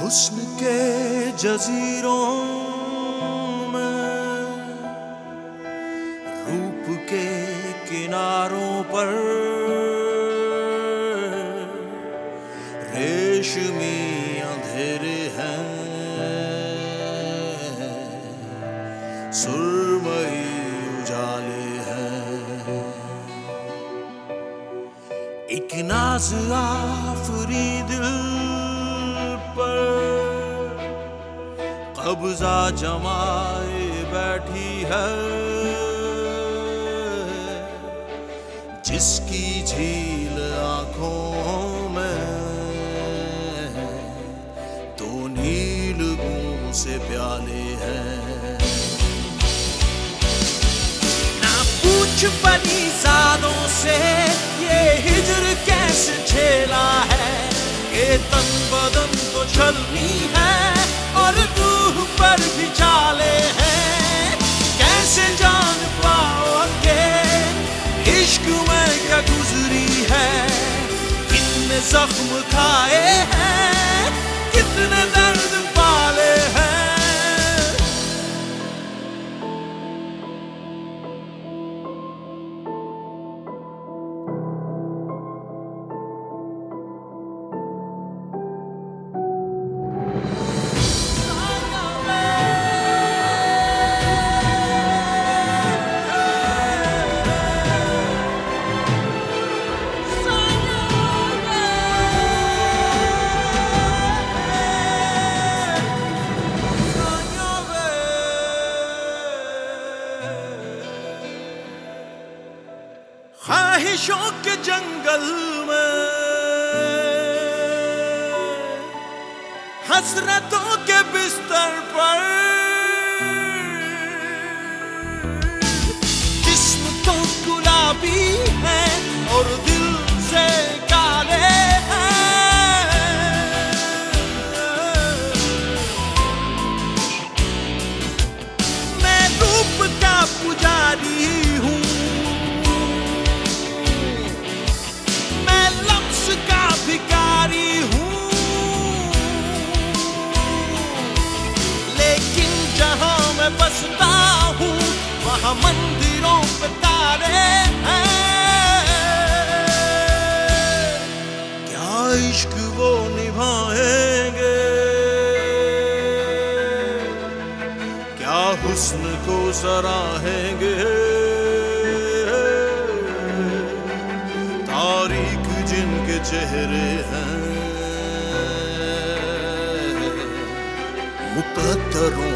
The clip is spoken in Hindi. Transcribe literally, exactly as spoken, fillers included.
हुस्न के जजीरों में, रूप के किनारों पर रेशमी अंधेरे हैं, सुरमई उजाले हैं। एक नाज आफरी दिल पर कब्जा जमाए बैठी है, जिसकी झील आंखों में दो नीलगों से प्याले हैं। ना पूछ परीज़ादों से ये हिजर कैसे झेला है, कि तन बदन तो छलनी है और रूह पर भी चाले हैं। कैसे जान पाओगे इश्क में क्या गुजरी है, कितने जख्म खाए हैं, कितने दर्द पाले हैं। ख्वाहिशों के जंगल में, हसरतों के बिस्तर पर, जिस्म तो गुलाबी है और दिल से काले हैं। मैं रूप का पुजारी हूँ, का भिखारी हूँ, लेकिन जहाँ मैं बसता हूँ वहाँ मंदिरों पे तारे हैं। क्या इश्क वो निभाएंगे, क्या हुस्न को सराहेंगे, तारीख जिनके चेहरे हैं, मुकद्दरों